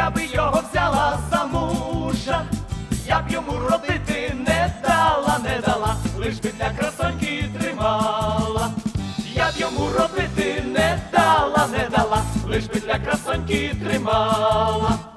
я би його взяла за мужа, я б йому родити не дала, лиш би для красоньки тримала. Я б йому родити не дала, лиш би для красоньки тримала.